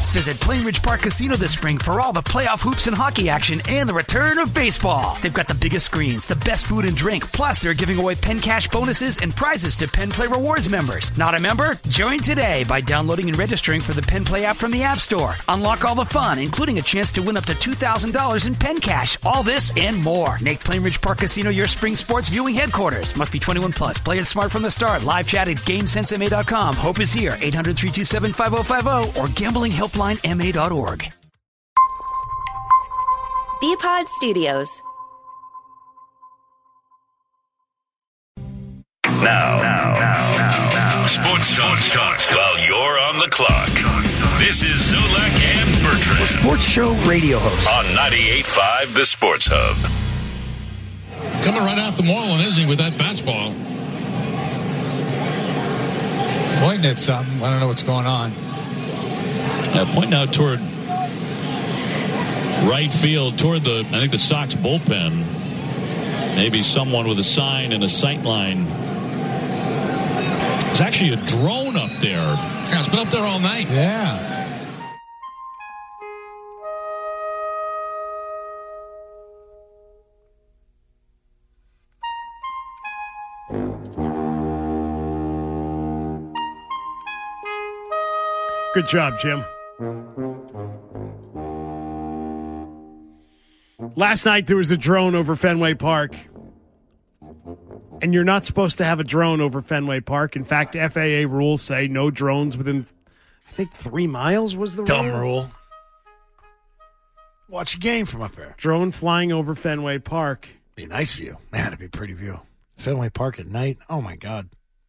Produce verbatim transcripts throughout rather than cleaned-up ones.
Visit Plainridge Park Casino this spring for all the playoff hoops and hockey action and the return of baseball. They've got the biggest screens, the best food and drink, plus they're giving away Penn Cash bonuses and prizes to Penn Play Rewards members. Not a member? Join today by downloading and registering for the Penn Play app from the App Store. Unlock all the fun, including a chance to win up to two thousand dollars in Penn Cash. All this and more. Make Plainridge Park Casino your spring sports viewing headquarters. Must be twenty-one plus. Play it smart from the start. Live chat at GameSense M A dot com. Hope is here. eight hundred, three two seven, five oh five oh or gambling helpline M A dot org. B-Pod Studios. Now, now, now, now, now. Sports talk, Sports talk while you're on the clock. This is Zolak and Bertrand. A sports show radio host. On ninety-eight point five The Sports Hub. Coming right off the Moreland, isn't he, with that fastball? Pointing at something. I don't know what's going on. Uh, pointing out toward right field, toward the, I think, the Sox bullpen. Maybe someone with a sign and a sight line. There's actually a drone up there. Yeah, it's been up there all night. Yeah. Good job, Jim. Last night there was a drone over Fenway Park. And you're not supposed to have a drone over Fenway Park. In fact, F A A rules say no drones within, I think, three miles was the Dumb rule. rule. Watch a game from up there. Drone flying over Fenway Park. Be a nice view. Man, it'd be a pretty view. Fenway Park at night. Oh, my God.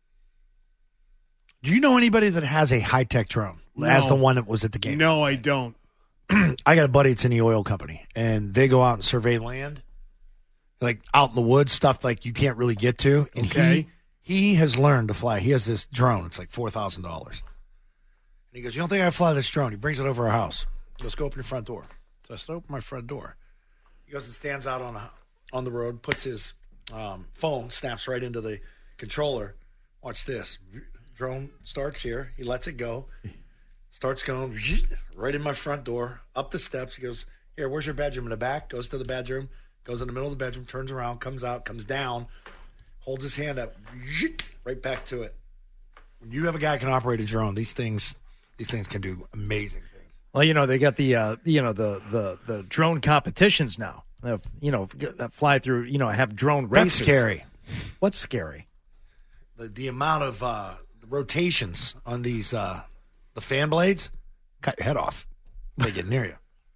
Do you know anybody that has a high-tech drone? No. As the one that was at the game? No, I don't. I got a buddy that's in the oil company, and they go out and survey land, like out in the woods, stuff like you can't really get to. And Okay. he, he has learned to fly. He has this drone. It's like four thousand dollars. And he goes, you don't think I can fly this drone? He brings it over our house. He goes, go open your front door. So I said, open my front door. He goes and stands out on a, on the road, puts his um, phone, snaps right into the controller. Watch this. Drone starts here. He lets it go. Starts going right in my front door, up the steps. He goes, here, where's your bedroom? In the back. Goes to the bedroom. Goes in the middle of the bedroom, turns around, comes out, comes down, holds his hand up, right back to it. When you have a guy who can operate a drone, these things these things can do amazing things. Well, you know, they got the uh, you know the, the, the drone competitions now. Uh, you know, that fly through. You know, have drone races. That's scary. What's scary? The the amount of uh, rotations on these uh, the fan blades, cut your head off. They get near you.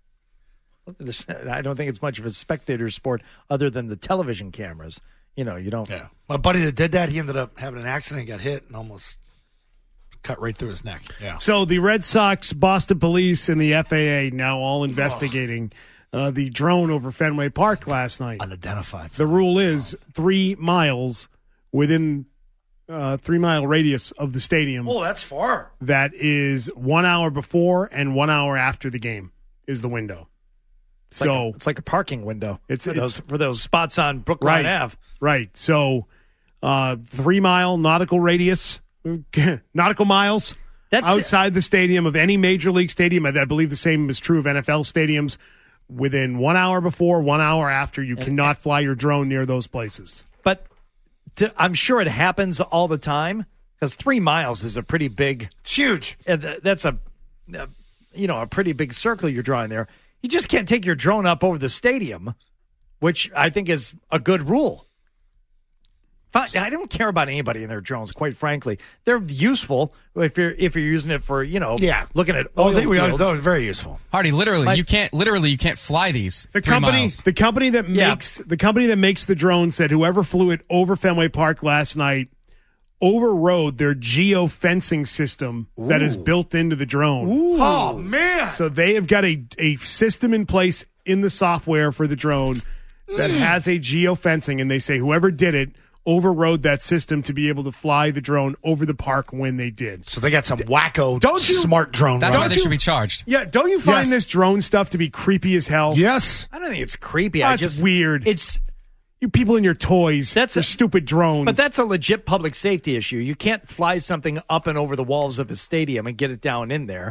I don't think it's much of a spectator sport other than the television cameras. You know, you don't. Yeah. My buddy that did that, he ended up having an accident, got hit, and almost cut right through his neck. Yeah. So the Red Sox, Boston Police, and the F A A now all investigating oh. uh, the drone over Fenway Park last night. Unidentified. The rule is three miles within uh, three mile radius of the stadium. Oh, that's far. That is one hour before and one hour after the game is the window. It's so like a, it's like a parking window. It's for, it's, those, for those spots on Brookline right, Ave. Right. So uh, three mile nautical radius, nautical miles That's outside the stadium of any major league stadium. I, I believe the same is true of N F L stadiums. Within one hour before, one hour after, you and, cannot fly your drone near those places. But to, I'm sure it happens all the time because three miles is a pretty big. It's huge. Uh, that's a, uh, you know, a pretty big circle you're drawing there. You just can't take your drone up over the stadium, which I think is a good rule. I don't care about anybody in their drones, quite frankly. They're useful if you're if you're using it for, you know, yeah. looking at oil oh, they, fields. That was very useful. Hardy, literally, like, you can't literally you can't fly these. The three company, miles. the company that yeah. makes the company that makes the drone said whoever flew it over Fenway Park last night overrode their geofencing system Ooh. that is built into the drone. Ooh. Oh man! So they have got a a system in place in the software for the drone that mm. has a geofencing, and they say whoever did it overrode that system to be able to fly the drone over the park when they did. So they got some wacko don't you, smart drone. That's why they you, should be charged. Yeah, don't you find yes. this drone stuff to be creepy as hell? Yes. I don't think it's creepy. Oh, I it's just weird. It's you people in your toys. That's for a, stupid drones. But that's a legit public safety issue. You can't fly something up and over the walls of a stadium and get it down in there.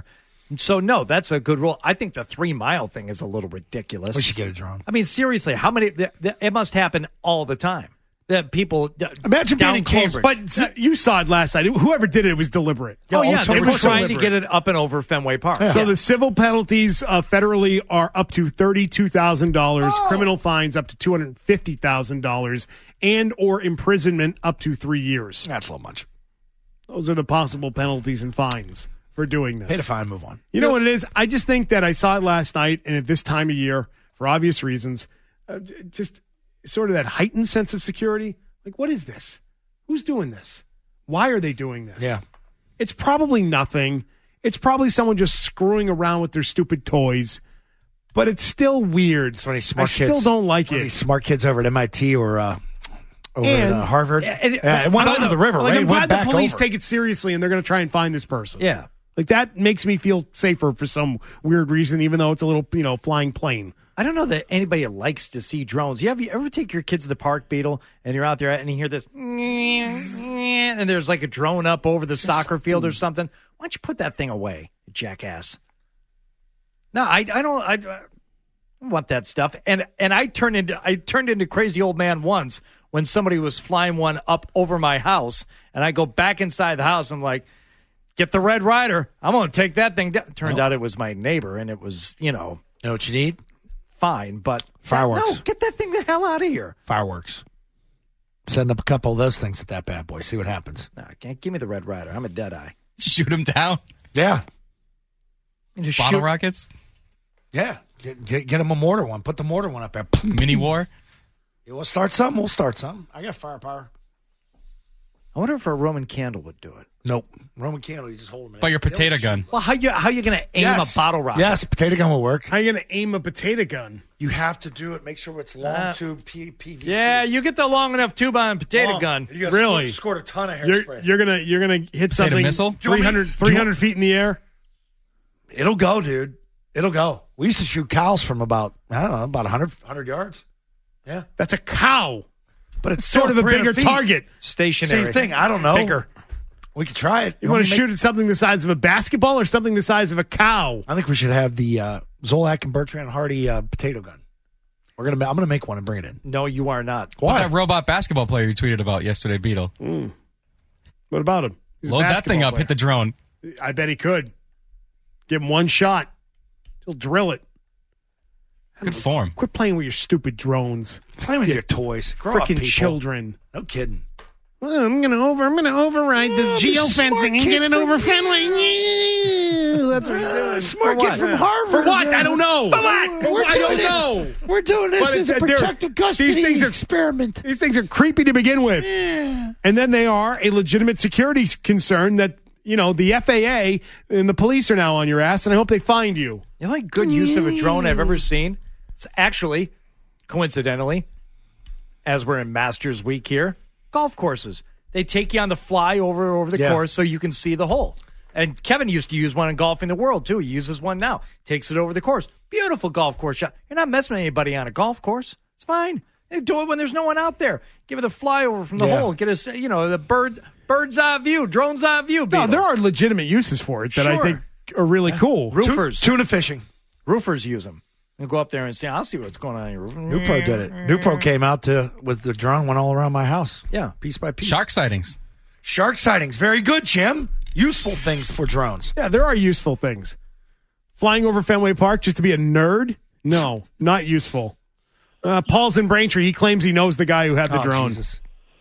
So, no, that's a good rule. I think the three-mile thing is a little ridiculous. We should get a drone. I mean, seriously, how many th- th- – it must happen all the time. That people d- Imagine being down in close- Cambridge. But you saw it last night. Whoever did it, it was deliberate. Oh, yeah, totally they were trying deliberate. to get it up and over Fenway Park. Yeah. So the civil penalties uh, federally are up to thirty-two thousand dollars, Oh. criminal fines up to two hundred fifty thousand dollars, and or imprisonment up to three years. That's a little much. Those are the possible penalties and fines for doing this. Pay the fine, move on. You know what it is? I just think that I saw it last night, and at this time of year, for obvious reasons, uh, j- just sort of that heightened sense of security. Like, what is this? Who's doing this? Why are they doing this? Yeah. It's probably nothing. It's probably someone just screwing around with their stupid toys, but it's still weird. It's one of these smart I kids. still don't like One of it. these smart kids over at M I T or uh, over And- at uh, Harvard. and- yeah, it went but- over the river, Like, right? I'm It went glad the back police over. take it seriously and they're going to try and find this person. Yeah. Like, that makes me feel safer for some weird reason, even though it's a little, you know, flying plane. I don't know that anybody likes to see drones. You, have, you ever take your kids to the park, Beetle, and you're out there and you hear this, and there's like a drone up over the soccer field or something? Why don't you put that thing away, you jackass? No, I, I don't. I, I don't want that stuff. And and I turned into I turned into crazy old man once when somebody was flying one up over my house, and I go back inside the house. And I'm like, get the Red Ryder. I'm going to take that thing down. Turned Oh. out it was my neighbor, and it was you know. You know what you need? Fine, but Fireworks. No, get that thing the hell out of here. Fireworks. Send up a couple of those things at that bad boy. See what happens. No, can't give me the Red Ryder. I'm a dead eye. Shoot him down. Yeah. And just Bottle shoot- rockets. Yeah. Get, get, get him a mortar one. Put the mortar one up there. Mini war. You want to start something? We'll start something. I got firepower. I wonder if a Roman candle would do it. Nope. Roman candle, you just hold them in. By your potato gun. Well, how you how you going to aim Yes. a bottle rocket? Yes, potato gun will work. How are you going to aim a potato gun? You have to do it. Make sure it's long Uh, tube P- PVC. Yeah, you get the long enough tube on a potato Long. gun. You gotta Really? Scored, scored a ton of You're, hairspray. you're gonna you're gonna hit Potato something missile? Do you want me- 300, do you three hundred want- feet in the air. It'll go, dude. It'll go. We used to shoot cows from about, I don't know, about one hundred, one hundred yards. Yeah. That's a cow. But it's Sort of a bigger target. Stationary. Same thing. I don't know. Bigger. We could try it. You want to make- shoot at something the size of a basketball or something the size of a cow? I think we should have the uh, Zolak and Bertrand Hardy uh, potato gun. We're gonna. I'm gonna make one and bring it in. No, you are not. What that robot basketball player you tweeted about yesterday, Beetle? What about him? He's a Load that thing basketball up, hit the drone. player. I bet he could. Give him one shot. He'll drill it. Good form. Quit playing with your stupid drones. Play with your toys. Grow up, Freaking people. children. No kidding. Well, I'm gonna over. I'm gonna override the Yeah, be a smart geofencing and kid get it from- over Fenway. Yeah, that's what he's doing. Smart For kid what? from Harvard. For what? I don't know. For what? We're I doing don't this. know. We're doing this But as a it- they're- protective custody these things are- experiment. These things are creepy to begin with. And then they are a legitimate security concern that, you know, the F A A and the police are now on your ass, and I hope they find you. You know, like good use of a drone I've ever seen. It's actually, coincidentally, as we're in Masters Week here, golf courses. They take you on the fly over over the Yeah. course so you can see the hole. And Kevin used to use one in Golfing the World too. He uses one now. Takes it over the course. Beautiful golf course shot. You're not messing with anybody on a golf course. It's fine. They do it when there's no one out there. Give it a flyover from the Yeah. hole. Get a you know the bird bird's eye view, drone's eye view. No, Beetle. there are legitimate uses for it that I Sure. think are really cool. roofers. Tuna fishing. Roofers use them. And go up there and say, I'll see what's going on in your roof. Newpro did it. Newpro came out to with the drone, went all around my house. Yeah. Piece by piece. Shark sightings. Shark sightings. Very good, Jim. Useful things for drones. Yeah, there are useful things. Flying over Fenway Park just to be a nerd? No, not useful. Uh, Paul's in Braintree. He claims he knows the guy who had the Oh, drone. Jesus.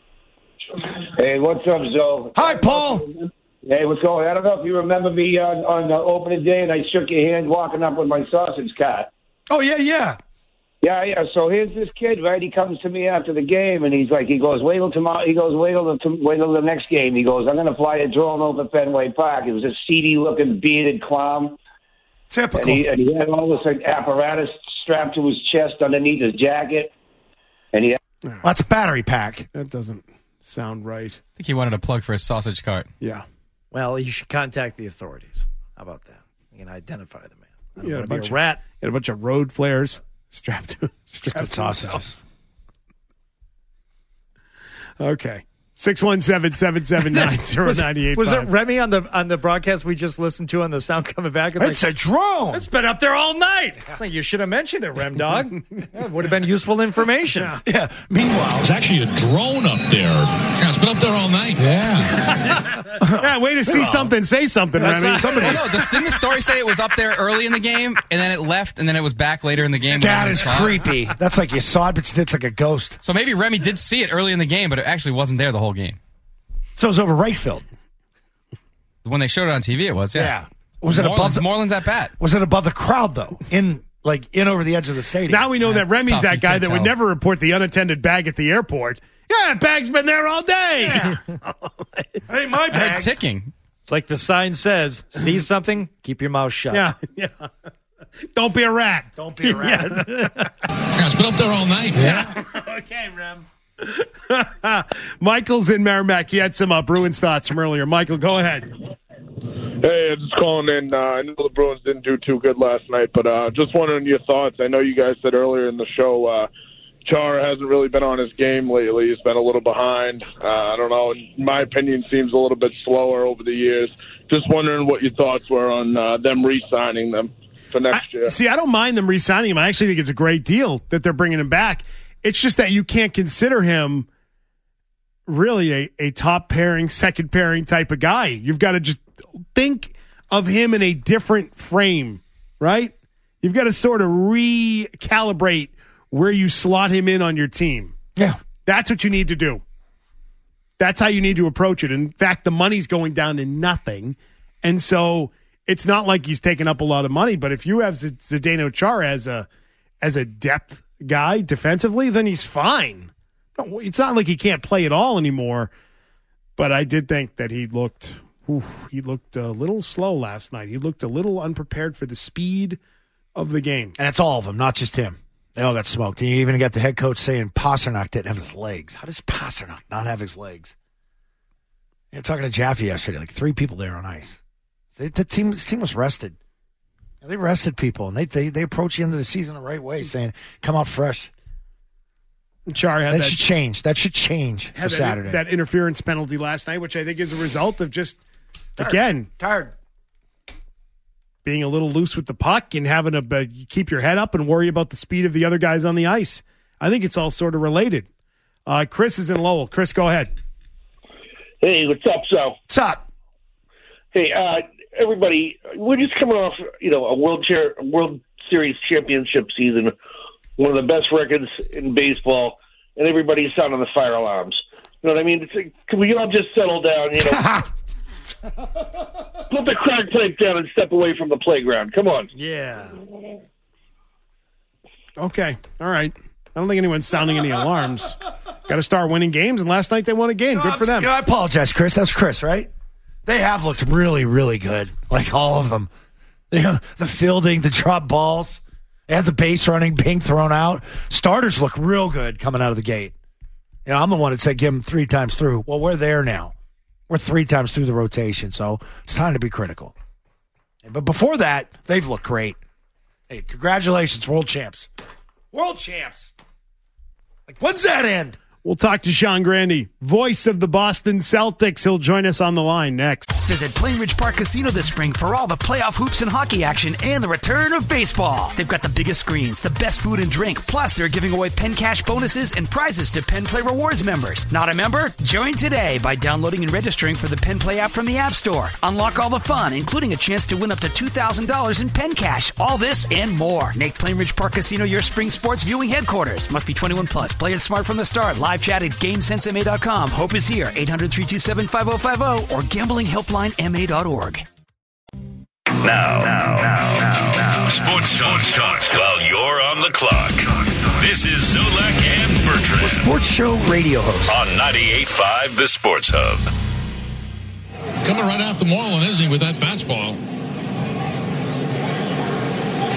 Hey, what's up, Zoe? Hi, Paul. Hey, what's going on? I don't know if you remember me on, on the opening day, and I shook your hand walking up with my sausage cart. Oh, yeah, yeah. Yeah, yeah. So here's this kid, right? He comes to me after the game, and he's like, he goes, wait till tomorrow. He goes, wait till, the, wait till the next game. He goes, I'm going to fly a drone over Fenway Park. It was a seedy-looking bearded clown. Typical. And he, and he had all this like apparatus strapped to his chest underneath his jacket. And he Well, that's a battery pack. That doesn't sound right. I think he wanted a plug for his sausage cart. Yeah. Well, you should contact the authorities. How about that? You can identify the man. I don't Yeah, want a to be bunch a rat. Of, had a bunch of road flares strapped to It's strapped good to himself. sausages. Okay. six one seven, seven seven nine, zero nine eight five. Was it Remy on the on the broadcast we just listened to on the sound coming back? It's, It's like, a drone. It's been up there all night. It's like, you should have mentioned it, Rem Dog. Yeah, it would have been useful information. Yeah. Meanwhile, There's actually a drone up there. Yeah, it's been up there all night. yeah. Yeah, way to see something, say something, Remy. not- Somebody. Well, no, this, didn't the story say it was up there early in the game, and then it left, and then it was back later in the game? when That everyone is saw it? creepy. That's like you saw it, but it's like a ghost. So maybe Remy did see it early in the game, but it actually wasn't there the whole game. So it was over right field. When they showed it on T V, it was, yeah. Was it above Moreland's, the, Moreland's at bat. was it above the crowd, though? In, like, in over the edge of the stadium? Now we know that It's Remy's tough, that you guy can't that would tell. never report the unattended bag at the airport. Yeah, bag's been there all day. Hey, my I heard bag. ticking. It's like the sign says, see something, keep your mouth shut. Yeah, yeah. Don't be a rat. Don't be a rat. Yeah, it's been up there all night. Yeah. Okay, Rem. Michael's in Merrimack. He had some uh, Bruins thoughts from earlier. Michael, go ahead. Hey, I'm just calling in. Uh, I know the Bruins didn't do too good last night, but uh, just wondering your thoughts. I know you guys said earlier in the show uh, Chara hasn't really been on his game lately. He's been a little behind. Uh, I don't know. In my opinion, seems a little bit slower over the years. Just wondering what your thoughts were on uh, them re-signing them for next I, year. see, I don't mind them re-signing him. I actually think it's a great deal that they're bringing him back. It's just that you can't consider him really a, a top pairing, second pairing type of guy. You've got to just think of him in a different frame, right? You've got to sort of recalibrate where you slot him in on your team. Yeah. That's what you need to do. That's how you need to approach it. In fact, the money's going down to nothing. And so it's not like he's taking up a lot of money, but if you have Z- Zdeno Chara as a as a depth guy defensively, then he's fine. No, it's not like he can't play at all anymore. But I did think that he looked oof, he looked a little slow last night. He looked a little unprepared for the speed of the game. And it's all of them, not just him. They all got smoked. And you even got the head coach saying Pasternak didn't have his legs. How does Pasternak not have his legs? Yeah, talking to Jaffe yesterday, like three people there on ice. They, the team, this team was rested. And they rested people, and they, they they approach the end of the season the right way, saying, come out fresh. Char had that, that should change. That should change for had that, Saturday. that interference penalty last night, which I think is a result of just, Tired. again, Tired. being a little loose with the puck and having to uh, keep your head up and worry about the speed of the other guys on the ice. I think it's all sort of related. Uh, Chris is in Lowell. Chris, go ahead. Hey, what's up, so? What's up? Hey, uh, everybody, we're just coming off, you know, a World Chair, World Series championship season, one of the best records in baseball, and everybody's sounding the fire alarms. You know what I mean? It's like, can we all just settle down, you know? Put the crack pipe down and step away from the playground. Come on. Yeah. Okay. All right. I don't think anyone's sounding any alarms. Got to start winning games, and last night they won a game. Good for them. You know, I apologize, Chris. That was Chris, right? They have looked really, really good. Like all of them. You know, the fielding, the drop balls. They had the base running being thrown out. Starters look real good coming out of the gate. You know, I'm the one that said give them three times through. Well, we're there now. We're three times through the rotation, so it's time to be critical. But before that, they've looked great. Hey, congratulations, world champs. World champs. Like, when's that end? We'll talk to Sean Grandy, voice of the Boston Celtics. He'll join us on the line next. Visit Plainridge Park Casino this spring for all the playoff hoops and hockey action and the return of baseball. They've got the biggest screens, the best food and drink, plus they're giving away Penn Cash bonuses and prizes to Penn Play Rewards members. Not a member? Join today by downloading and registering for the Penn Play app from the App Store. Unlock all the fun, including a chance to win up to two thousand dollars in Penn Cash. All this and more. Make Plainridge Park Casino your spring sports viewing headquarters. Must be twenty-one plus. Play it smart from the start. Live chat at game sense m a dot com. Hope is here. eight hundred, three two seven, five oh five oh or gambling helpline m a dot org. Now, now, now, now, now. Sports talk, talk while you're on the clock. This is Zolak and Bertrand. Sports show radio host On ninety-eight point five The Sports Hub. Coming right after Moreland, isn't he, with that fastball?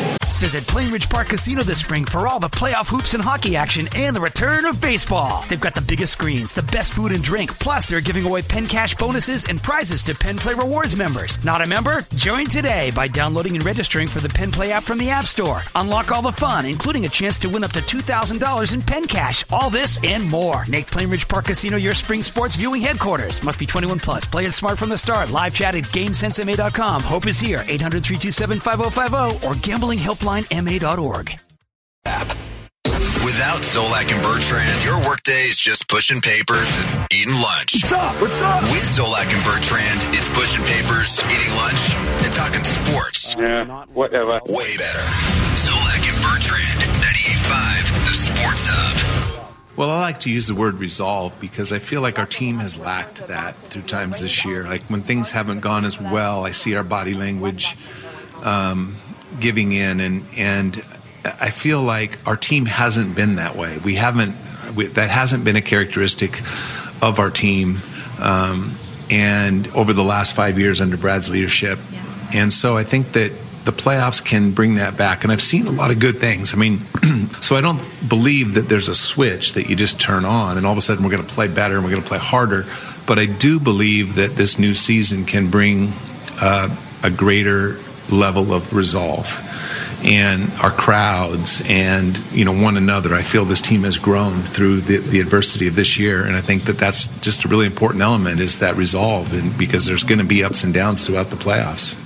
Visit Plainridge Park Casino this spring for all the playoff hoops and hockey action and the return of baseball. They've got the biggest screens, the best food and drink, plus they're giving away Penn Cash bonuses and prizes to Penn Play Rewards members. Not a member? Join today by downloading and registering for the Penn Play app from the App Store. Unlock all the fun, including a chance to win up to two thousand dollars in Penn Cash. All this and more. Make Plainridge Park Casino your spring sports viewing headquarters. Must be twenty-one plus. Play it smart from the start. Live chat at GameSense M A dot com. Hope is here. eight hundred, three two seven, five oh five oh or gambling helpline M A dot org. Without Zolak and Bertrand, your workday is just pushing papers and eating lunch. What's up? What's up? With Zolak and Bertrand, it's pushing papers, eating lunch, and talking sports. Yeah, whatever. Way better. Zolak and Bertrand, ninety-eight point five, the Sports Hub. Well, I like to use the word resolve because I feel like our team has lacked that through times this year. Like when things haven't gone as well, I see our body language um, giving in, and and I feel like our team hasn't been that way. We haven't. We, that hasn't been a characteristic of our team, um, and over the last five years under Brad's leadership, yeah. And so I think that the playoffs can bring that back, and I've seen a lot of good things. I mean, so I don't believe that there's a switch that you just turn on and all of a sudden we're going to play better and we're going to play harder. But I do believe that this new season can bring uh, a greater level of resolve, and our crowds and, you know, one another. I feel this team has grown through the, the adversity of this year, and I think that that's just a really important element, is that resolve, and because there's going to be ups and downs throughout the playoffs.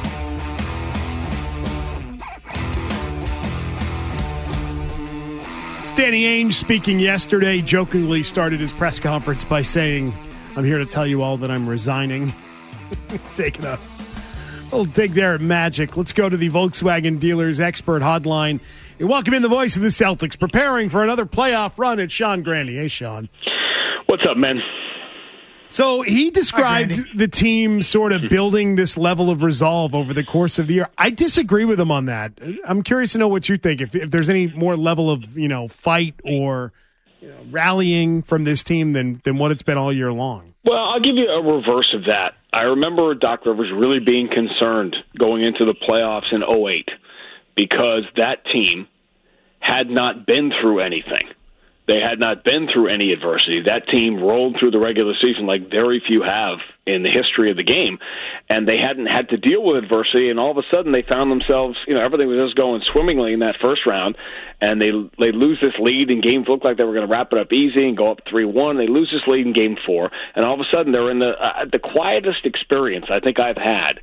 Danny Ainge, speaking yesterday, jokingly started his press conference by saying, "I'm here to tell you all that I'm resigning." Taking a little dig there at Magic. Let's go to the Volkswagen Dealers Expert Hotline and welcome in the voice of the Celtics, preparing for another playoff run. It's Sean Grandy. Hey, Sean. What's up, man? So he described Hi, the team sort of building this level of resolve over the course of the year. I disagree with him on that. I'm curious to know what you think. If, if there's any more level of, you know, fight or, you know, rallying from this team than, than what it's been all year long. Well, I'll give you a reverse of that. I remember Doc Rivers really being concerned going into the playoffs in oh eight because that team had not been through anything. They had not been through any adversity. That team rolled through the regular season like very few have in the history of the game, and they hadn't had to deal with adversity, and all of a sudden they found themselves, you know, everything was just going swimmingly in that first round, and they they lose this lead, and games looked like they were going to wrap it up easy and go up three one. They lose this lead in game four, and all of a sudden they're in the uh, the quietest experience I think I've had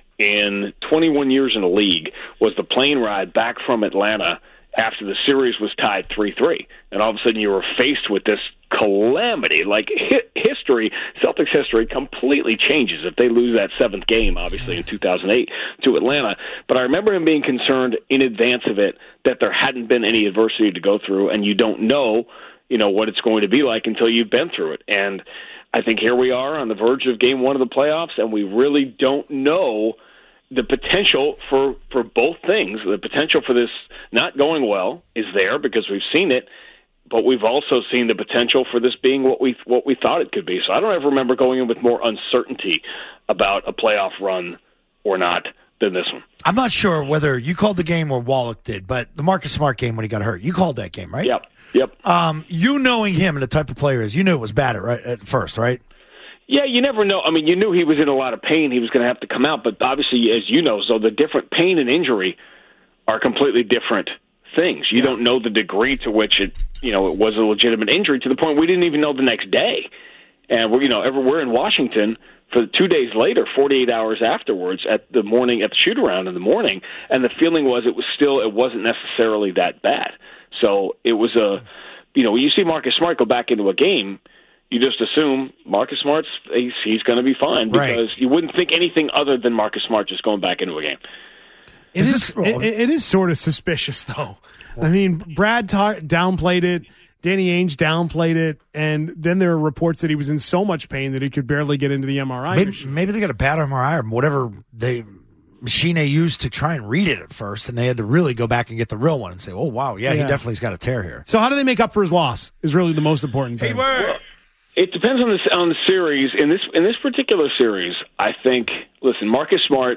in twenty-one years in the league was the plane ride back from Atlanta after the series was tied three three, and all of a sudden you were faced with this calamity. Like, hi- history, Celtics history completely changes if they lose that seventh game, obviously, in two thousand eight to Atlanta. But I remember him being concerned in advance of it that there hadn't been any adversity to go through, and you don't know, you know, what it's going to be like until you've been through it. And I think here we are on the verge of game one of the playoffs, and we really don't know the potential for, for both things. The potential for this not going well is there because we've seen it, but we've also seen the potential for this being what we what we thought it could be. So I don't ever remember going in with more uncertainty about a playoff run or not than this one. I'm not sure whether you called the game or Wallach did, but the Marcus Smart game when he got hurt, you called that game, right? Yep, yep. Um, you knowing him and the type of player he is, you knew it was bad at, right, at first, right? Yeah, you never know. I mean, you knew he was in a lot of pain. He was going to have to come out. But obviously, as you know, so the different pain and injury are completely different things. You yeah. don't know the degree to which it, you know, it was a legitimate injury to the point we didn't even know the next day. And we're, you know, ever we're in Washington for two days later, forty-eight hours afterwards, at the morning at the shoot around in the morning, and the feeling was it was still it wasn't necessarily that bad. So it was a, you know, when you see Marcus Smart go back into a game, you just assume Marcus Smart's he's, he's going to be fine because right. you wouldn't think anything other than Marcus Smart just going back into a game. It is, it, it is sort of suspicious, though. I mean, Brad ta- downplayed it, Danny Ainge downplayed it, and then there are reports that he was in so much pain that he could barely get into the M R I maybe, machine. Maybe they got a bad M R I or whatever they machine they used to try and read it at first, and they had to really go back and get the real one and say, oh, wow, yeah, yeah. he definitely's got a tear here. So how do they make up for his loss is really the most important thing. Hey, well, it depends on the on the series. In this in this particular series, I think. Listen, Marcus Smart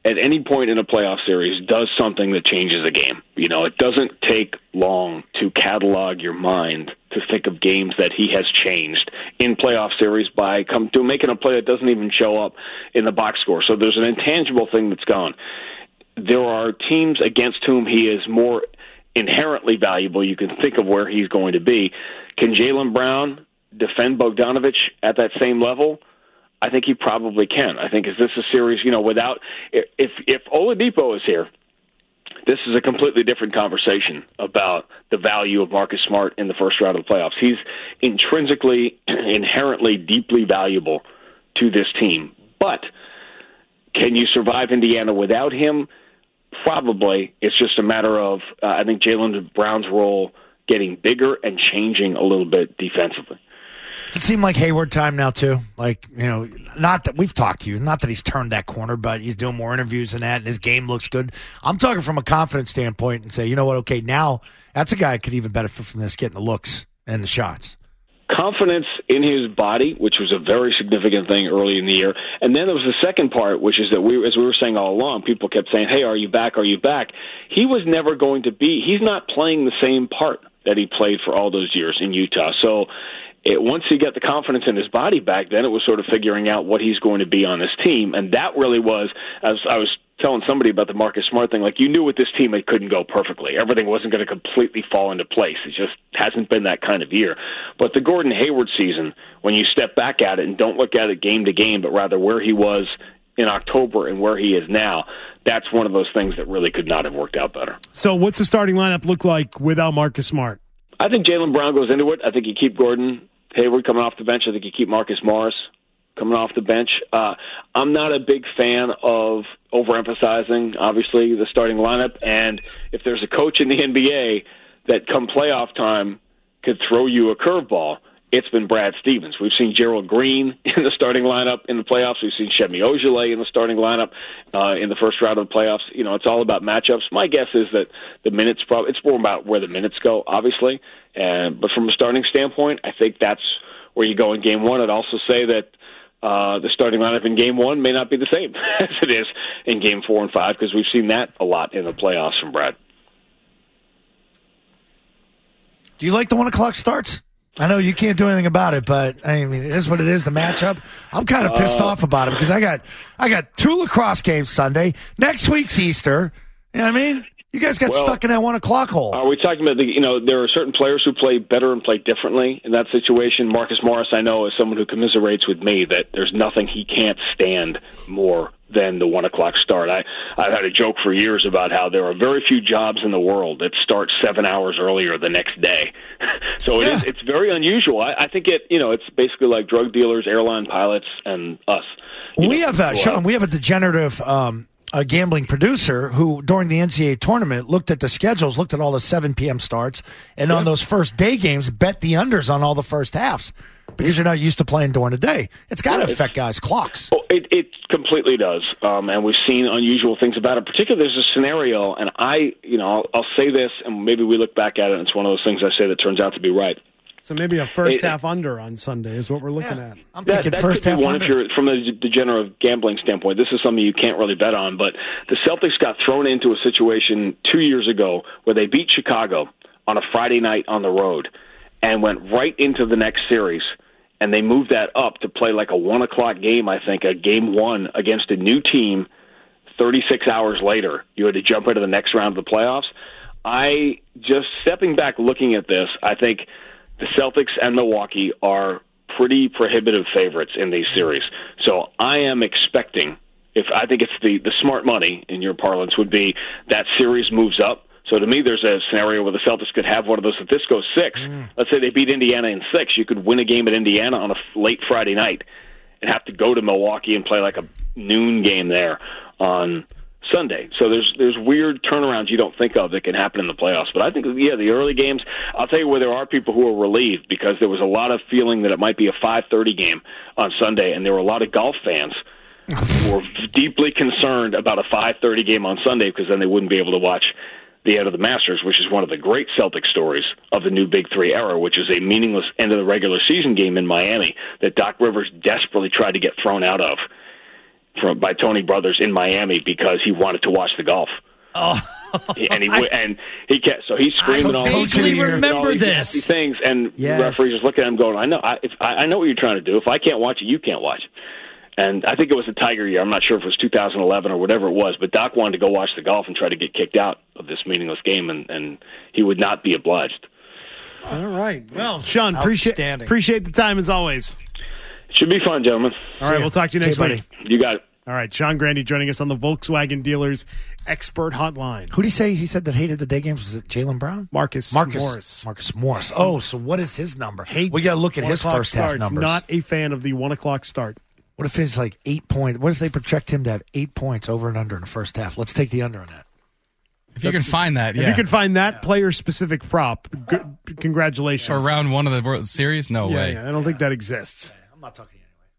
at any point in a playoff series, does something that changes a game. You know, it doesn't take long to catalog your mind to think of games that he has changed in playoff series by come to making a play that doesn't even show up in the box score. So there's an intangible thing that's gone. There are teams against whom he is more inherently valuable. You can think of where he's going to be. Can Jaylen Brown defend Bogdanovich at that same level? I think he probably can. I think is this a series, you know, without if if Oladipo is here, this is a completely different conversation about the value of Marcus Smart in the first round of the playoffs. He's intrinsically, inherently, deeply valuable to this team. But can you survive Indiana without him? Probably. It's just a matter of, uh, I think, Jaylen Brown's role getting bigger and changing a little bit defensively. Does it seem like Hayward time now, too? Like, you know, not that we've talked to you, not that he's turned that corner, but he's doing more interviews and that, and his game looks good. I'm talking from a confidence standpoint and say, you know what, okay, now that's a guy that could even benefit from this, getting the looks and the shots. Confidence in his body, which was a very significant thing early in the year. And then there was the second part, which is that we, as we were saying all along, people kept saying, hey, are you back, are you back? He was never going to be, he's not playing the same part that he played for all those years in Utah. So it, once he got the confidence in his body back, then it was sort of figuring out what he's going to be on this team. And that really was, as I was telling somebody about the Marcus Smart thing, like you knew with this team it couldn't go perfectly. Everything wasn't going to completely fall into place. It just hasn't been that kind of year. But the Gordon Hayward season, when you step back at it and don't look at it game to game, but rather where he was in October and where he is now, that's one of those things that really could not have worked out better. So what's the starting lineup look like without Marcus Smart? I think Jaylen Brown goes into it. I think you keep Gordon Hayward coming off the bench. I think you keep Marcus Morris coming off the bench. Uh, I'm not a big fan of overemphasizing, obviously, the starting lineup. And if there's a coach in the N B A that come playoff time could throw you a curveball, it's been Brad Stevens. We've seen Gerald Green in the starting lineup in the playoffs. We've seen Semi Ojeleye in the starting lineup uh, in the first round of the playoffs. You know, it's all about matchups. My guess is that the minutes probably it's more about where the minutes go, obviously. And but from a starting standpoint, I think that's where you go in game one. I'd also say that uh, the starting lineup in game one may not be the same as it is in game four and five because we've seen that a lot in the playoffs from Brad. Do you like the one o'clock starts? I know you can't do anything about it, but I mean, it is what it is, the matchup. I'm kind of pissed uh, off about it because I got I got two lacrosse games Sunday. Next week's Easter. You know what I mean? You guys got well, stuck in that one o'clock hole. Are we talking about the, you know, there are certain players who play better and play differently in that situation. Marcus Morris, I know, is someone who commiserates with me that there's nothing he can't stand more than the one o'clock start. I, I've had a joke for years about how there are very few jobs in the world that start seven hours earlier the next day. so it yeah. is, it's very unusual. I, I think it, you know, it's basically like drug dealers, airline pilots, and us. You we know, have, uh, Sean, we have a degenerative, um, a gambling producer who, during the N C double A tournament, looked at the schedules, looked at all the seven p.m. starts, and yeah. on those first day games, bet the unders on all the first halves because you're not used to playing during the day. It's got to yeah, affect guys' clocks. Well, it, it completely does, um, and we've seen unusual things about it. Particularly, there's a scenario, and I, you know, I'll, I'll say this, and maybe we look back at it, and it's one of those things I say that turns out to be right. So maybe a first it, half under on Sunday is what we're looking yeah, at. I'm thinking that, that first half one under. If you're from the degenerative gambling standpoint, this is something you can't really bet on. But the Celtics got thrown into a situation two years ago where they beat Chicago on a Friday night on the road and went right into the next series. And they moved that up to play like a one o'clock game, I think, a game one against a new team thirty-six hours later. You had to jump into the next round of the playoffs. I just stepping back looking at this, I think the Celtics and Milwaukee are pretty prohibitive favorites in these series. So I am expecting, if I think it's the, the smart money in your parlance would be that series moves up. So to me, there's a scenario where the Celtics could have one of those. If this goes six, mm. let's say they beat Indiana in six, you could win a game at Indiana on a late Friday night and have to go to Milwaukee and play like a noon game there on Sunday. So there's there's weird turnarounds you don't think of that can happen in the playoffs. But I think, yeah, the early games, I'll tell you where there are people who are relieved because there was a lot of feeling that it might be a five thirty game on Sunday, and there were a lot of golf fans who were deeply concerned about a five thirty game on Sunday because then they wouldn't be able to watch the end of the Masters, which is one of the great Celtic stories of the new Big Three era, which is a meaningless end of the regular season game in Miami that Doc Rivers desperately tried to get thrown out of. from by Tony Brothers in Miami because he wanted to watch the golf. Oh. and he and he kept so he's screaming all these remember all these this nasty things, and yes. the referees just looking at him going, "I know, I, if, I, I know what you're trying to do. If I can't watch it, you can't watch it." And I think it was the Tiger year. I'm not sure if it was two thousand eleven or whatever it was, but Doc wanted to go watch the golf and try to get kicked out of this meaningless game, and, and he would not be obliged. All right. Well, Sean, appreciate appreciate the time as always. It should be fun, gentlemen. All right, we'll talk to you next Okay, week. You got it. All right, Sean Grandy joining us on the Volkswagen Dealers Expert Hotline. Who did he say he said that hated the day games? Was it Jaylen Brown? Marcus, Marcus Morris. Marcus Morris. Oh, so what is his number? Hates we got to look at one his o'clock first half starts. numbers. Not a fan of the one o'clock start. What if it's like eight points? What if they project him to have eight points over and under in the first half? Let's take the under on that. If you can find that, yeah. If you can find that yeah. player-specific prop, good, congratulations. For round one of the World Series? No yeah, way. Yeah, I don't think that exists. I'm not talking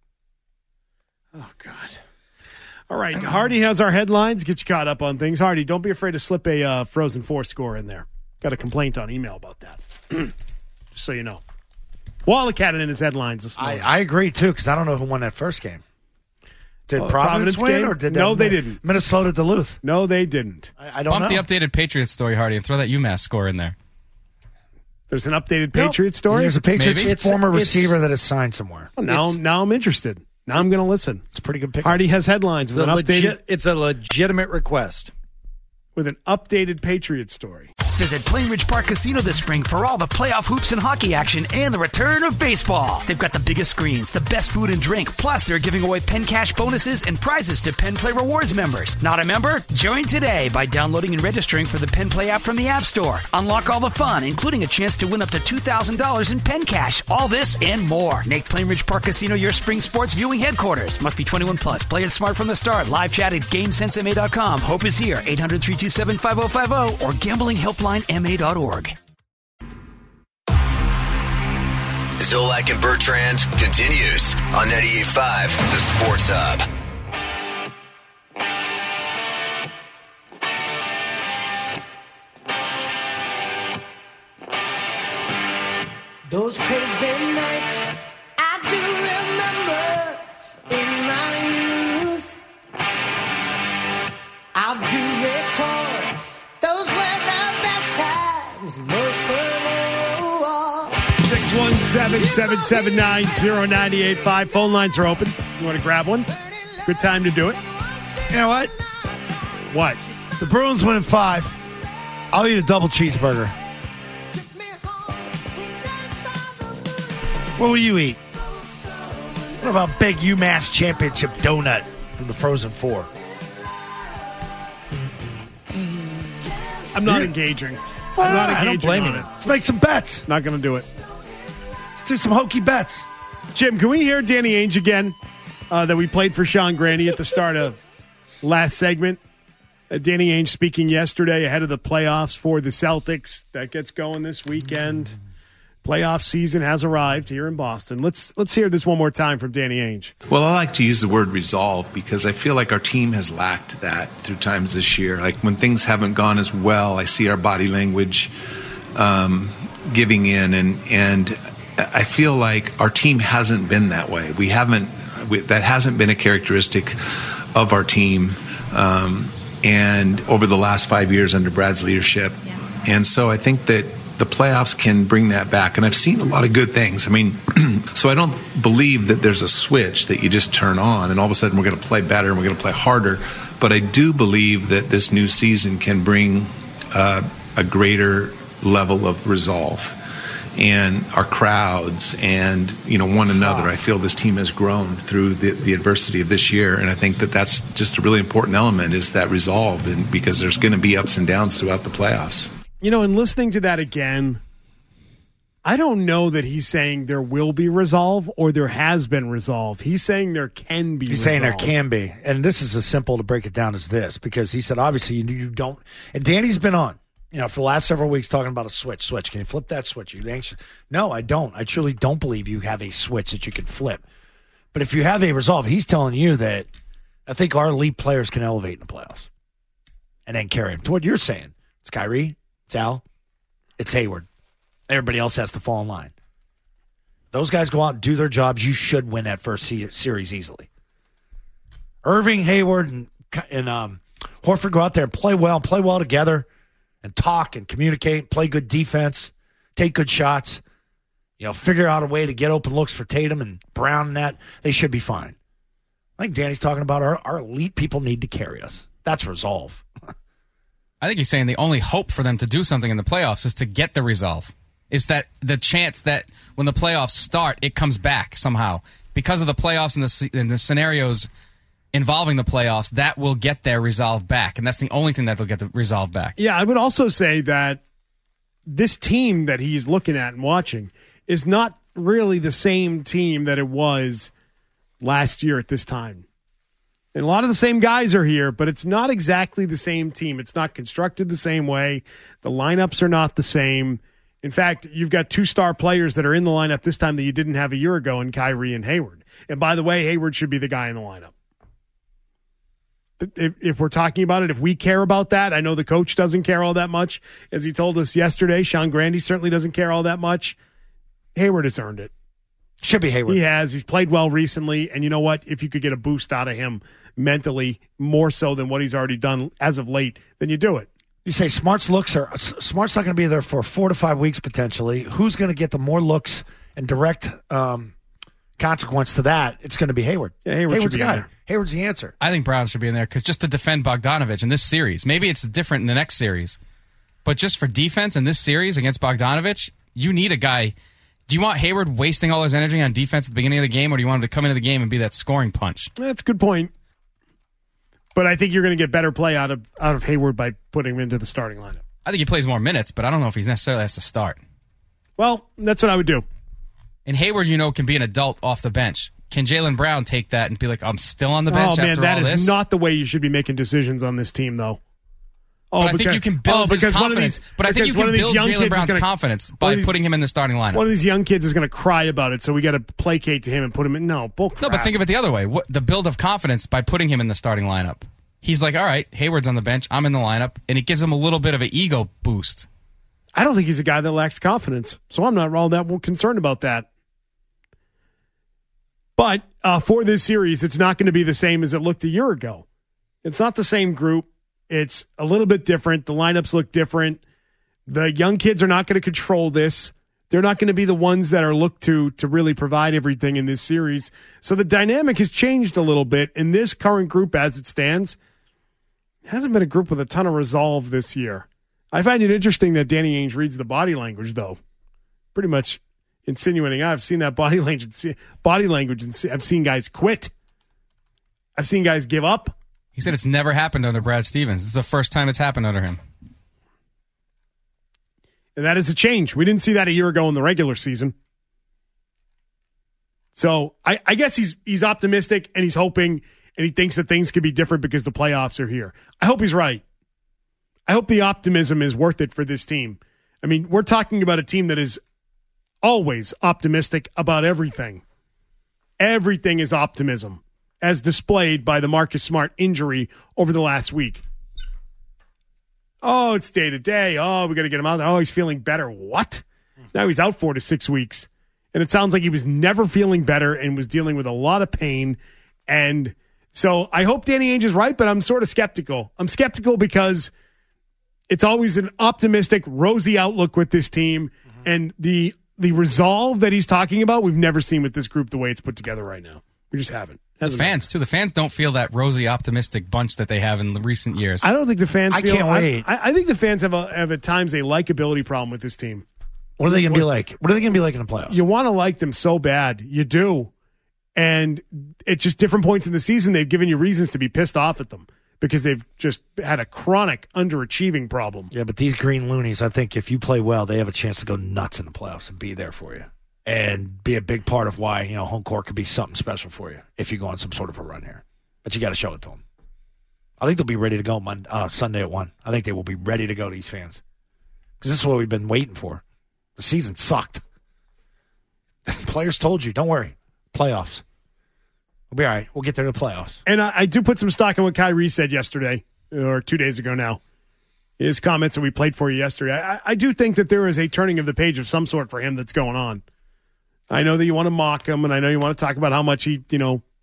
anyway. Oh, God. All right, Hardy has our headlines. Get you caught up on things. Hardy, don't be afraid to slip a uh, Frozen four score in there. Got a complaint on email about that. Just so you know. Wallach had it in his headlines this morning. I, I agree, too, because I don't know who won that first game. Did oh, Providence, Providence win, game? or did No, that they didn't. Minnesota Duluth? No, they didn't. I, I don't Bump know. the updated Patriots story, Hardy, and throw that UMass score in there. There's an updated Patriots story? There's a Patriots Maybe. former It's- receiver that is signed somewhere. Well, now, It's- now I'm interested. Now I'm going to listen. It's a pretty good pick. Hardy has headlines It's with a, an, updated, legit, it's a legitimate request. with an updated Patriots story. Visit Plainridge Park Casino this spring for all the playoff hoops and hockey action and the return of baseball. They've got the biggest screens, the best food and drink, plus they're giving away Penn Cash bonuses and prizes to Penn Play Rewards members. Not a member? Join today by downloading and registering for the Penn Play app from the App Store. Unlock all the fun, including a chance to win up to two thousand dollars in Penn Cash. All this and more. Make Plainridge Park Casino your spring sports viewing headquarters. Must be twenty-one plus. Play it smart from the start. Live chat at game sense m a dot com. Hope is here. eight hundred, three two seven, five oh five oh or gambling helpline m a dot org. Zolak and Bertrand continues on ninety-eight point five, The Sports Hub. Those crazy nights I do remember in my youth. I do recall those were the best times, most of all. six one seven, seven seven nine, zero nine eight five. Phone lines are open. You want to grab one? Good time to do it. You know what? What? The Bruins win in five. I'll eat a double cheeseburger. What will you eat? What about big UMass championship donut from the Frozen Four? I'm not You're- engaging. Why I'm not not? I don't engaging blame on you. it. Let's make some bets. Not going to do it. Let's do some hokey bets. Jim, can we hear Danny Ainge again uh, that we played for Sean Grandy at the start of last segment? Uh, Danny Ainge speaking yesterday ahead of the playoffs for the Celtics. That gets going this weekend. Playoff season has arrived here in Boston. Let's let's hear this one more time from Danny Ainge. Well, I like to use the word resolve because I feel like our team has lacked that through times this year. Like when things haven't gone as well, I see our body language um, giving in, and and I feel like our team hasn't been that way. We haven't. We, that hasn't been a characteristic of our team, um, and over the last five years under Brad's leadership, and so I think that the playoffs can bring that back. And I've seen a lot of good things. I mean, so I don't believe that there's a switch that you just turn on and all of a sudden we're going to play better and we're going to play harder. But I do believe that this new season can bring uh, a greater level of resolve and our crowds and, you know, one another. I feel this team has grown through the, the adversity of this year. And I think that that's just a really important element is that resolve, and because there's going to be ups and downs throughout the playoffs. You know, in listening to that again, I don't know that he's saying there will be resolve or there has been resolve. He's saying there can be He's resolve. saying there can be. And this is as simple to break it down as this, because he said, obviously, you, you don't. And Danny's been on, you know, for the last several weeks talking about a switch. Switch. Can you flip that switch? Are you anxious? No, I don't. I truly don't believe you have a switch that you can flip. But if you have a resolve, he's telling you that I think our elite players can elevate in the playoffs and then carry them. To what you're saying, it's Kyrie, it's Al, it's Hayward. Everybody else has to fall in line. Those guys go out and do their jobs. You should win that first se- series easily. Irving, Hayward, and, and um, Horford go out there and play well, play well together, and talk and communicate, play good defense, take good shots, you know, figure out a way to get open looks for Tatum and Brown and that, they should be fine. I think Danny's talking about our, our elite people need to carry us. That's resolve. I think he's saying the only hope for them to do something in the playoffs is to get the resolve. Is that the chance that when the playoffs start, it comes back somehow. Because of the playoffs and the, and the scenarios involving the playoffs, that will get their resolve back. And that's the only thing that will get the resolve back. Yeah, I would also say that this team that he's looking at and watching is not really the same team that it was last year at this time. And a lot of the same guys are here, but it's not exactly the same team. It's not constructed the same way. The lineups are not the same. In fact, you've got two star players that are in the lineup this time that you didn't have a year ago in Kyrie and Hayward. And by the way, Hayward should be the guy in the lineup. If, if we're talking about it, if we care about that, I know the coach doesn't care all that much. As he told us yesterday, Sean Grandy certainly doesn't care all that much. Hayward has earned it. Should be Hayward. He has. He's played well recently. And you know what? If you could get a boost out of him mentally, more so than what he's already done as of late, then you do it. You say Smart's looks are Smart's not going to be there for four to five weeks potentially. Who's going to get the more looks and direct um, consequence to that? It's going to be Hayward. Yeah, Hayward Hayward's should be the guy. in there. Hayward's the answer. I think Brown should be in there because just to defend Bogdanovich in this series. Maybe it's different in the next series, but just for defense in this series against Bogdanovich, you need a guy. Do you want Hayward wasting all his energy on defense at the beginning of the game, or do you want him to come into the game and be that scoring punch? That's a good point. But I think you're going to get better play out of out of Hayward by putting him into the starting lineup. I think he plays more minutes, but I don't know if he necessarily has to start. Well, that's what I would do. And Hayward, you know, can be an adult off the bench. Can Jaylen Brown take that and be like, I'm still on the bench oh, man, after that all is this? not the way you should be making decisions on this team, though. Oh, but I because, think you can build oh, his confidence. These, but I think you can build Jaylen Brown's gonna, confidence by these, putting him in the starting lineup. One of these young kids is going to cry about it, so we got to placate to him and put him in. No, bull crap. No, but think of it the other way. What, the build of confidence by putting him in the starting lineup. He's like, all right, Hayward's on the bench. I'm in the lineup. And it gives him a little bit of an ego boost. I don't think he's a guy that lacks confidence, so I'm not all that concerned about that. But uh, for this series, it's not going to be the same as it looked a year ago. It's not the same group. It's a little bit different. The lineups look different. The young kids are not going to control this. They're not going to be the ones that are looked to to really provide everything in this series. So the dynamic has changed a little bit. In this current group as it stands, it hasn't been a group with a ton of resolve this year. I find it interesting that Danny Ainge reads the body language, though. Pretty much insinuating, I've seen that body language, body language, and I've seen guys quit. I've seen guys give up. He said it's never happened under Brad Stevens. This is the first time it's happened under him. And that is a change. We didn't see that a year ago in the regular season. So I, I guess he's he's optimistic and he's hoping and he thinks that things could be different because the playoffs are here. I hope he's right. I hope the optimism is worth it for this team. I mean, we're talking about a team that is always optimistic about everything. Everything is optimism, as displayed by the Marcus Smart injury over the last week. Oh, it's day to day. Oh, we got to get him out. Oh, he's feeling better. What? Now he's out four to six weeks. And it sounds like he was never feeling better and was dealing with a lot of pain. And so I hope Danny Ainge is right, but I'm sort of skeptical. I'm skeptical because it's always an optimistic, rosy outlook with this team. Mm-hmm. And the the resolve that he's talking about, we've never seen with this group the way it's put together right now. We just haven't. The fans, too. The fans don't feel that rosy, optimistic bunch that they have in the recent years. I don't think the fans I feel... can't wait. I, I think the fans have, a, have at times a likability problem with this team. What are they going to be like? What are they going to be like in the playoffs? You want to like them so bad. You do. And it's just different points in the season. They've given you reasons to be pissed off at them because they've just had a chronic underachieving problem. Yeah, but these green loonies, I think if you play well, they have a chance to go nuts in the playoffs and be there for you. And be a big part of why, you know, home court could be something special for you if you go on some sort of a run here. But you got to show it to them. I think they'll be ready to go Monday, uh, Sunday at one. I think they will be ready to go, these fans. Because this is what we've been waiting for. The season sucked. Players told you, don't worry. Playoffs. We'll be all right. We'll get there to the playoffs. And I, I do put some stock in what Kyrie said yesterday, or two days ago now. His comments that we played for you yesterday. I, I do think that there is a turning of the page of some sort for him that's going on. I know that you want to mock him, and I know you want to talk about how much he, you know,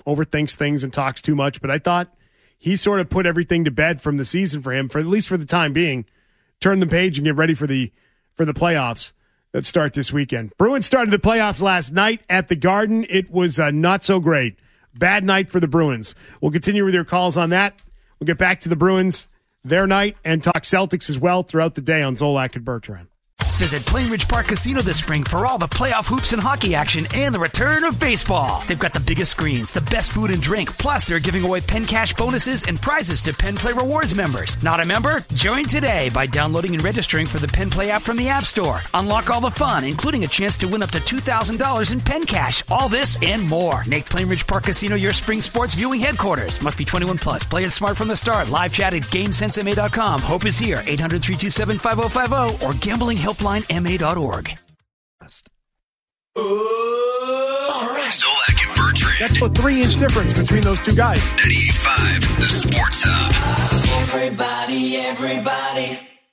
overthinks things and talks too much, but I thought he sort of put everything to bed from the season for him, for at least for the time being. Turn the page and get ready for the for the playoffs that start this weekend. Bruins started the playoffs last night at the Garden. It was uh, not so great. Bad night for the Bruins. We'll continue with your calls on that. We'll get back to the Bruins, their night, and talk Celtics as well throughout the day on Zolak and Bertrand. Visit Plainridge Park Casino this spring for all the playoff hoops and hockey action and the return of baseball. They've got the biggest screens, the best food and drink, plus they're giving away Penn Cash bonuses and prizes to Penn Play Rewards members. Not a member? Join today by downloading and registering for the Penn Play app from the App Store. Unlock all the fun, including a chance to win up to two thousand dollars in Penn Cash. All this and more. Make Plainridge Park Casino your spring sports viewing headquarters. Must be twenty-one plus. Play it smart from the start. Live chat at game sense m a dot com. Hope is here. eight hundred, three two seven, five oh five oh or gambling helpline m a dot org. Zolak and Bertrand. That's a three-inch difference between those two guys. ninety-eight point five, the Sports Hub. Everybody, everybody.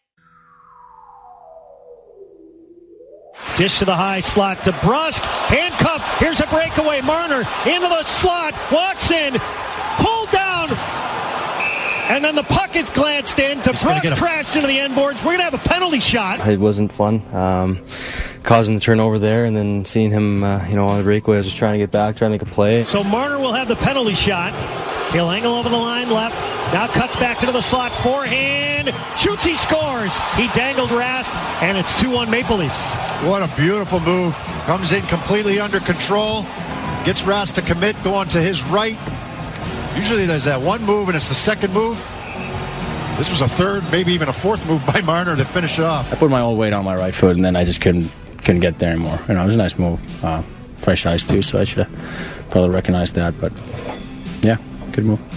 Dish to the high slot to Brusque. Handcuff. Here's a breakaway. Marner into the slot. Walks in. Pulled down. And then the puck is glanced in to Brusque, crashed into the end boards. We're going to have a penalty shot. It wasn't fun, um, causing the turnover there, and then seeing him, uh, you know, on the breakaway. I was just trying to get back, trying to make a play. So Marner will have the penalty shot. He'll angle over the line left. Now cuts back into the slot. Forehand. Shoots, he scores. He dangled Rask, and it's two one Maple Leafs. What a beautiful move. Comes in completely under control. Gets Rask to commit, going to his right. Usually there's that one move, and it's the second move. This was a third, maybe even a fourth move by Marner to finish it off. I put my whole weight on my right foot, and then I just couldn't couldn't get there anymore. You know, it was a nice move. Uh, fresh eyes, too, so I should have probably recognized that. But, yeah, good move.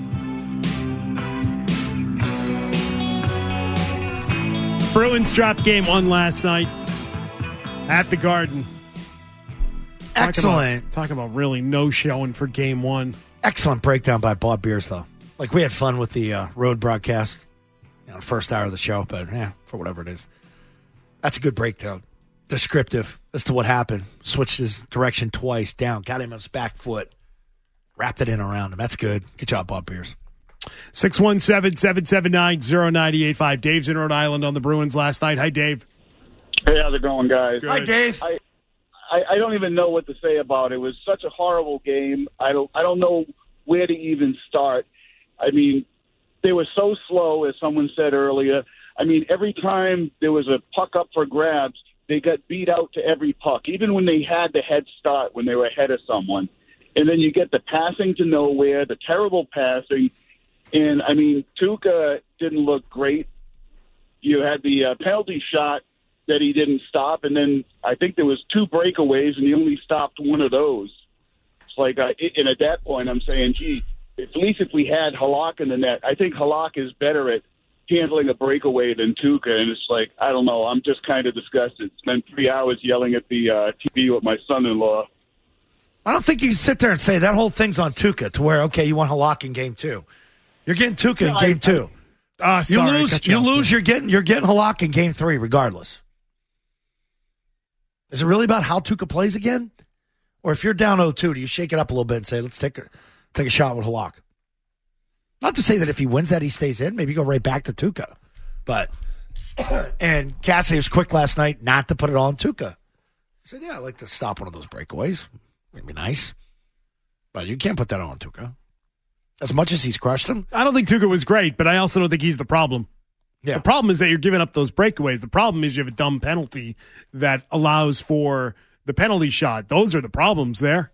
Bruins dropped game one last night at the Garden. Excellent. Talk about, talk about really no showing for game one. Excellent breakdown by Bob Beers, though. Like, we had fun with the uh, road broadcast, you know, first hour of the show, but yeah, for whatever it is. That's a good breakdown. Descriptive as to what happened. Switched his direction twice, down, got him on his back foot, wrapped it in around him. That's good. Good job, Bob Beers. six one seven, seven seven nine, zero nine eight five. Dave's in Rhode Island on the Bruins last night. Hi, Dave. Hey, how's it going, guys? Hi, Dave. I, I, I don't even know what to say about it. It was such a horrible game. I don't I don't know where to even start. I mean, they were so slow, as someone said earlier. I mean, every time there was a puck up for grabs, they got beat out to every puck, even when they had the head start, when they were ahead of someone. And then you get the passing to nowhere, the terrible passing. And, I mean, Tuukka didn't look great. You had the uh, penalty shot that he didn't stop, and then I think there was two breakaways, and he only stopped one of those. It's like, uh, and at that point, I'm saying, gee, at least if we had Halak in the net, I think Halak is better at handling a breakaway than Tuukka, and it's like, I don't know, I'm just kind of disgusted. Spent three hours yelling at the uh, T V with my son-in-law. I don't think you can sit there and say that whole thing's on Tuukka to where, okay, you want Halak in game two. You're getting Tuukka No, in game I, two. Uh, you sorry, lose, you, you lose, you're getting you're getting Halak in game three regardless. Is it really about how Tuukka plays again? Or if you're down oh two, do you shake it up a little bit and say, let's take a take a shot with Halak? Not to say that if he wins that, he stays in. Maybe go right back to Tuukka. But, and Cassidy was quick last night not to put it on Tuukka. He said, yeah, I'd like to stop one of those breakaways. It'd be nice. But you can't put that on Tuukka. As much as he's crushed him. I don't think Tuukka was great, but I also don't think he's the problem. Yeah. The problem is that you're giving up those breakaways. The problem is you have a dumb penalty that allows for the penalty shot. Those are the problems there.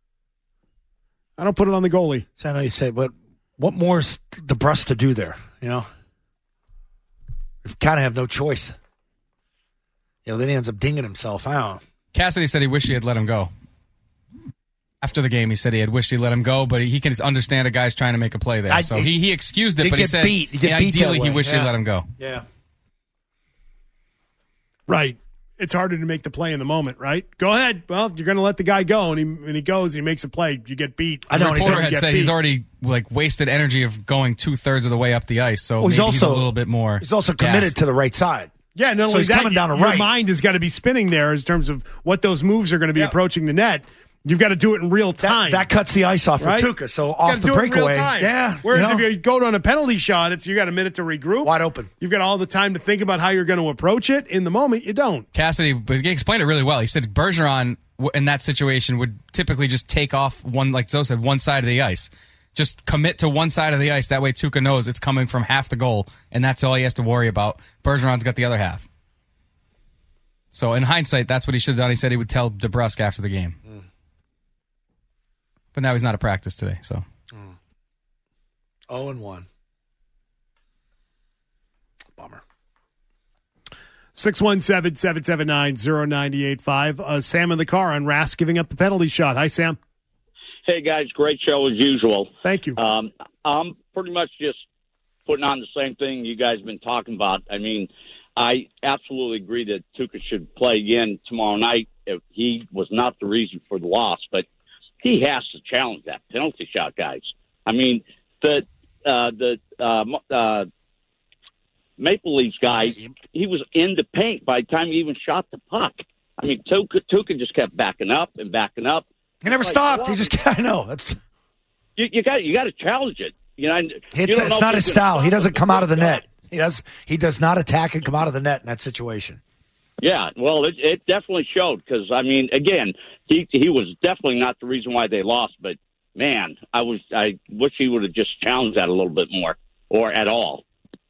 I don't put it on the goalie. So I know you said, but what more is DeBrusk to do there? You know, you kind of have no choice. You know, then he ends up dinging himself out. Cassidy said he wished he had let him go. After the game, he said he had wished he let him go, but he can understand a guy's trying to make a play there. I, so he, he excused it, you but he get said beat. You get yeah, beat ideally that he way. wished Yeah. he let him go. Yeah. Right. It's harder to make the play in the moment, right? Go ahead. Well, you're going to let the guy go, and he and he goes and he makes a play. You get beat. I know. The reporter You had get said beat. he's already like wasted energy of going two thirds of the way up the ice, so Well, he's maybe he's a also- little bit more. He's also committed gassed. to the right side. Yeah, not So only he's that, coming down to your right. mind has got to be spinning there in terms of what those moves are going to be approaching the net. You've got to do it in real time. That, that cuts the ice off for right? Tuukka. So You off gotta the do it in real breakaway, time. yeah. Whereas you know, if you go on a penalty shot, it's you got a minute to regroup, wide open. You've got all the time to think about how you're going to approach it. In the moment, you don't. Cassidy, but he explained it really well. He said Bergeron w- in that situation would typically just take off one, like Zoe said, one side of the ice. Just commit to one side of the ice. That way Tuukka knows it's coming from half the goal, and that's all he has to worry about. Bergeron's got the other half. So in hindsight, that's what he should have done. He said he would tell DeBrusk after the game. Mm. But now he's not at practice today, so. Mm. oh and one. Bummer. six one seven, seven seven nine, zero nine eight five. Uh, Sam in the car on Rask giving up the penalty shot. Hi, Sam. Hey, guys. Great show as usual. Thank you. Um, I'm pretty much just putting on the same thing you guys have been talking about. I mean, I absolutely agree that Tuukka should play again tomorrow night if he was not the reason for the loss. But he has to challenge that penalty shot, guys. I mean, the uh, the uh, uh, Maple Leafs guy, he was in the paint by the time he even shot the puck. I mean, Tuukka, Tuukka just kept backing up and backing up. He never Like, stopped. well, He just I know that's you, you got you got to challenge it. You know, and it's, you don't know it's if not he's his gonna style. He stop doesn't or come out of the not. net. He does. He does not attack and come out of the net in that situation. Yeah, well, it, it definitely showed because I mean, again, he he was definitely not the reason why they lost. But man, I was I wish he would have just challenged that a little bit more or at all.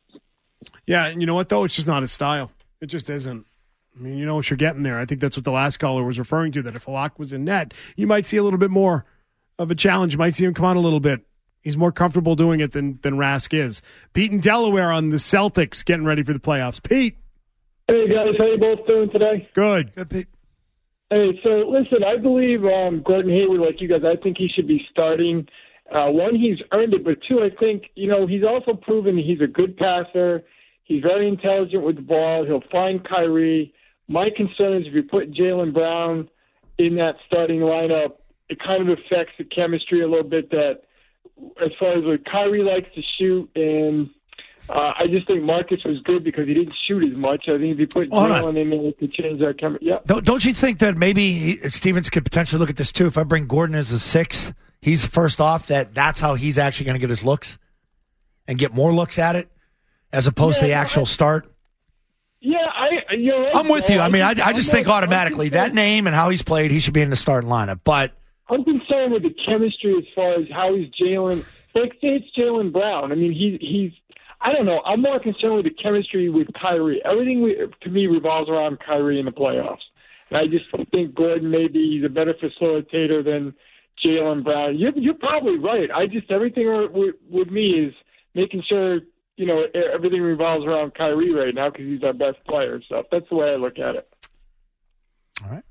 Yeah, and you know what, though? It's just not his style. It just isn't. I mean, you know what you're getting there. I think that's what the last caller was referring to, that if Halak was in net, you might see a little bit more of a challenge. You might see him come out a little bit. He's more comfortable doing it than, than Rask is. Pete in Delaware on the Celtics getting ready for the playoffs. Pete. Hey, guys. How you both doing today? Good. Good, Pete. Hey, so listen, I believe um, Gordon Hayward, like you guys, I think he should be starting. Uh, one, he's earned it, but two, I think, you know, he's also proven he's a good passer. He's very intelligent with the ball. He'll find Kyrie. My concern is if you put Jaylen Brown in that starting lineup, it kind of affects the chemistry a little bit. That as far as like Kyrie likes to shoot, and uh, I just think Marcus was good because he didn't shoot as much. I think if you put Hold Jaylen in there, it could change that chemistry. Yeah. Don't, don't you think that maybe he, Stevens could potentially look at this too? If I bring Gordon as a sixth, he's first off. That that's how he's actually going to get his looks and get more looks at it, as opposed Yeah, to the no, actual I- start. Yeah, I. You're right. I'm with you. I mean, I, I I'm just think not- automatically I'm concerned- that name and how he's played, he should be in the starting lineup. But I'm concerned with the chemistry as far as how he's Jaylen. Like, say it's Jaylen Brown. I mean, he, he's. I don't know. I'm more concerned with the chemistry with Kyrie. Everything we, to me revolves around Kyrie in the playoffs. And I just think Gordon maybe he's a better facilitator than Jaylen Brown. You're, you're probably right. I just everything with, with me is making sure. You know, everything revolves around Kyrie right now because he's our best player. So that's the way I look at it. All right.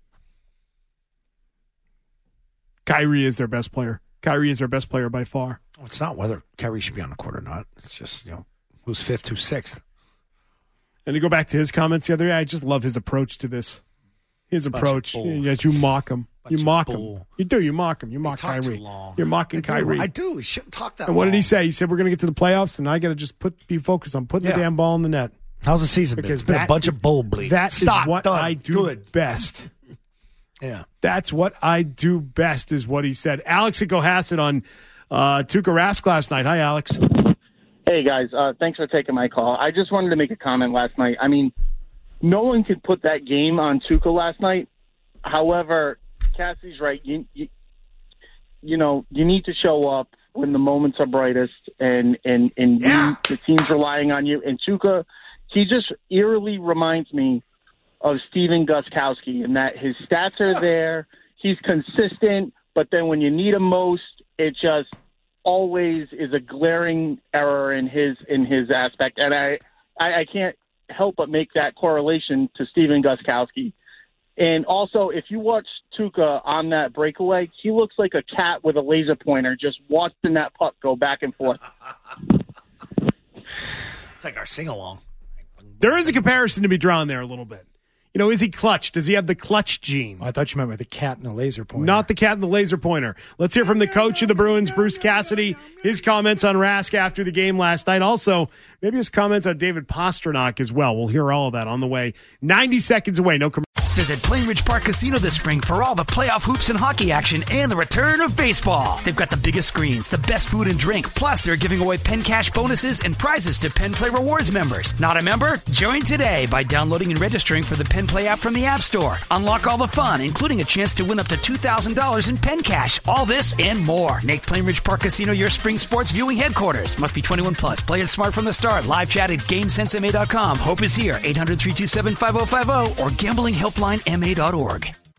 Kyrie is their best player. Kyrie is their best player by far. Well, it's not whether Kyrie should be on the court or not. It's just, you know, who's fifth, who's sixth. And to go back to his comments the other day, I just love his approach to this. His Bunch of approach. bull. Yes, you mock him. Bunch You of mock him. bull. You do. You mock him. You mock talk too Kyrie. long. You're mocking I do. Kyrie. I do. He shouldn't talk that And what did he long. say? He said, we're going to get to the playoffs, and I got to just put be focused on putting Yeah. the damn ball in the net. How's the season been? Because It's been a that bunch is- of bull bleed. That Stop. is what Done. I do Good. best. Yeah. That's what I do best, is what he said. Alex at Cohasset on uh, Tuukka Rask last night. Hi, Alex. Hey, guys. Uh, thanks for taking my call. I just wanted to make a comment last night. I mean, no one could put that game on Tuukka last night. However, Cassie's right. You, you, you know, you need to show up when the moments are brightest, and, and, and Yeah. you, the team's relying on you. And Tuukka, he just eerily reminds me of Steven Gostkowski in that his stats are there. He's consistent, but then when you need him most, it just always is a glaring error in his in his aspect. And I, I, I can't help but make that correlation to Steven Gostkowski. And also, if you watch Tuukka on that breakaway, he looks like a cat with a laser pointer just watching that puck go back and forth. It's like our sing-along. There is a comparison to be drawn there a little bit. You know, is he clutch? Does he have the clutch gene? I thought you meant with the cat and the laser pointer. Not the cat and the laser pointer. Let's hear from the coach of the Bruins, Bruce Cassidy, his comments on Rask after the game last night. Also, maybe his comments on David Pastrnak as well. We'll hear all of that on the way. ninety seconds away. No commercial. Visit Plainridge Park Casino this spring for all the playoff hoops and hockey action and the return of baseball. They've got the biggest screens, the best food and drink, plus they're giving away Penn Cash bonuses and prizes to Penn Play Rewards members. Not a member? Join today by downloading and registering for the Penn Play app from the App Store. Unlock all the fun, including a chance to win up to two thousand dollars in Penn Cash. All this and more. Make Plainridge Park Casino your spring sports viewing headquarters. Must be twenty-one plus. Play it smart from the start. Live chat at game sense m a dot com. Hope is here. eight hundred, three two seven, five oh five oh or gambling helpline m a dot org.